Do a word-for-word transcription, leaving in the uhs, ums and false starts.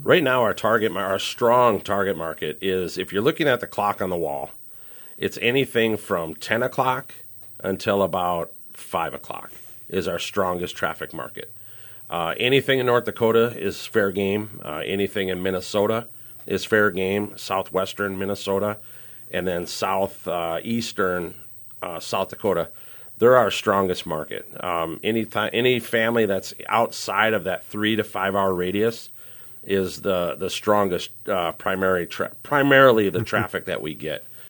Right now, our target, our strong target market is, if you're looking at the clock on the wall, it's anything from ten o'clock until about five o'clock is our strongest traffic market. Uh, anything in North Dakota is fair game. Uh, anything in Minnesota is fair game. Southwestern Minnesota, and then southeastern uh, South Dakota, they're our strongest market. Um, any th- any family that's outside of that three to five hour radius is the the strongest uh, primary tra- primarily the traffic that we get.